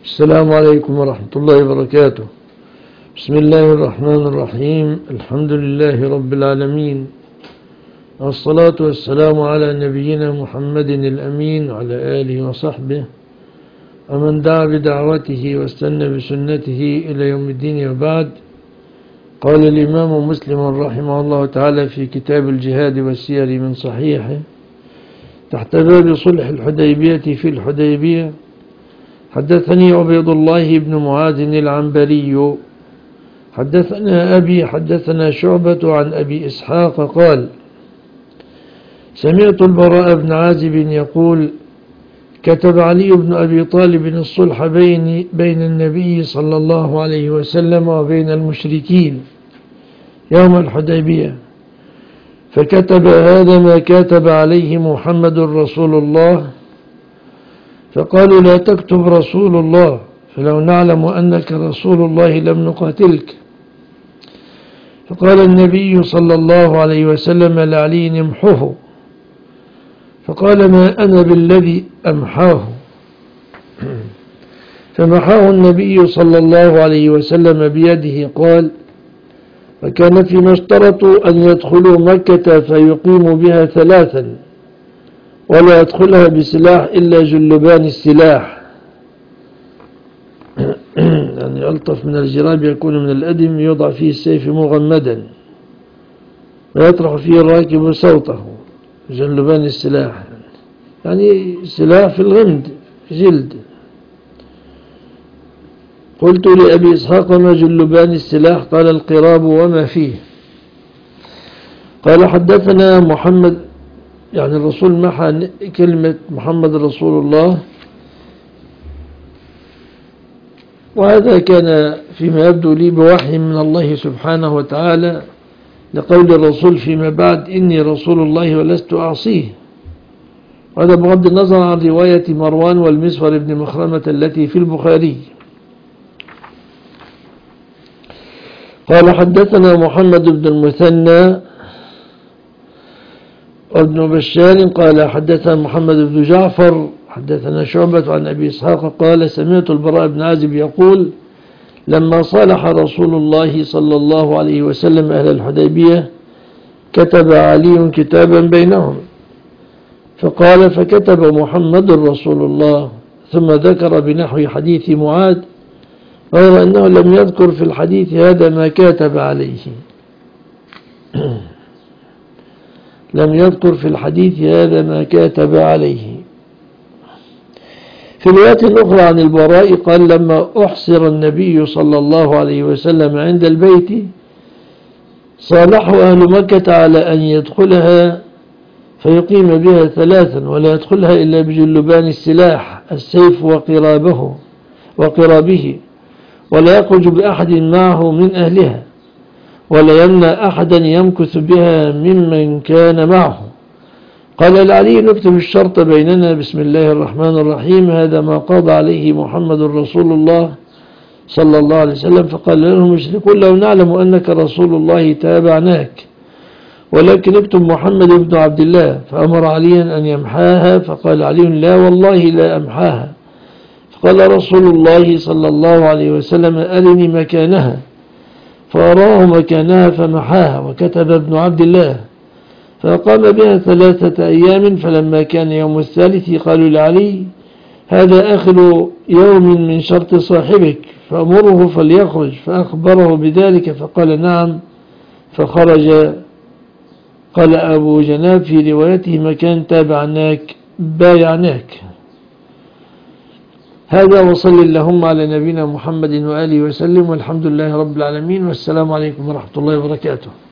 السلام عليكم ورحمة الله وبركاته. بسم الله الرحمن الرحيم. الحمد لله رب العالمين، والصلاة والسلام على نبينا محمد الأمين وعلى آله وصحبه ومن دعا بدعوته واستنى بسنته إلى يوم الدين. وبعد، قال الإمام مسلم رحمه الله تعالى في كتاب الجهاد والسير من صحيحه تحت باب صلح الحديبية في الحديبية: حدثني عبيد الله بن معاذ العنبري حدثنا أبي حدثنا شعبة عن أبي إسحاق قال: سمعت البراء بن عازب يقول: كتب علي بن أبي طالب الصلح بين النبي صلى الله عليه وسلم وبين المشركين يوم الحديبية، فكتب: هذا ما كتب عليه محمد رسول الله. فقالوا: لا تكتب رسول الله، فلو نعلم أنك رسول الله لم نقاتلك. فقال النبي صلى الله عليه وسلم لعلي: امحه. فقال: ما أنا بالذي أمحاه. فمحاه النبي صلى الله عليه وسلم بيده. قال: وكان فيما اشترطوا أن يدخلوا مكة فيقيموا بها 3، ولا يدخلها بسلاح إلا جلبان السلاح. يعني ألطف من الجراب يكون من الأدم، يوضع فيه السيف مغمدا ويطرح فيه الراكب صوته. جلبان السلاح يعني سلاح في الغمد، جلد. قلت لأبي إسحاق: ما جلبان السلاح؟ قال: القراب وما فيه. قال: حدثنا محمد، يعني الرسول محى كلمة محمد رسول الله، وهذا كان فيما يبدو لي بوحي من الله سبحانه وتعالى، لقول الرسول فيما بعد: إني رسول الله ولست أعصيه. وهذا بغض النظر عن رواية مروان والمسور بن مخرمة التي في البخاري. قال: حدثنا محمد بن المثنى وابن بشار قال: حدثنا محمد بن جعفر حدثنا شعبة عن أبي إسحاق قال: سمعت البراء بن عازب يقول: لما صالح رسول الله صلى الله عليه وسلم أهل الحديبية كتب علي كتابا بينهم، فقال: فكتب محمد رسول الله. ثم ذكر بنحو حديث معاذ، غير أنه لم يذكر في الحديث هذا ما كتب عليه. لم يذكر في الحديث هذا ما كتب عليه. في رواية أخرى عن البراء قال: لما أحصر النبي صلى الله عليه وسلم عند البيت صالحوا أهل مكة على أن يدخلها فيقيم بها 3، ولا يدخلها إلا بجلبان السلاح، السيف وقرابه، ولا يخرج بأحد معه من أهلها، ولا يمنع أحدا يمكث بها ممن كان معه. قال لعلي: نكتب الشرط بيننا بسم الله الرحمن الرحيم، هذا ما قضى عليه محمد رسول الله صلى الله عليه وسلم. فقال له المشركون: لو نعلم أنك رسول الله تابعناك، ولكن اكتب محمد بن عبد الله. فأمر عليا أن يمحاها. فقال علي: لا والله لا أمحاها. فقال رسول الله صلى الله عليه وسلم: أرني مكانها. فأراه مكانها فمحاها، وكتب ابن عبد الله. فقام بها 3 أيام، فلما كان يوم الثالث قالوا لعلي: هذا آخر يوم من شرط صاحبك، فأمره فليخرج. فأخبره بذلك فقال: نعم. فخرج. قال أبو جناب في روايته: مكان تابعناك بايعناك. هذا، وصل اللهم على نبينا محمد وآله وسلم، والحمد لله رب العالمين، والسلام عليكم ورحمة الله وبركاته.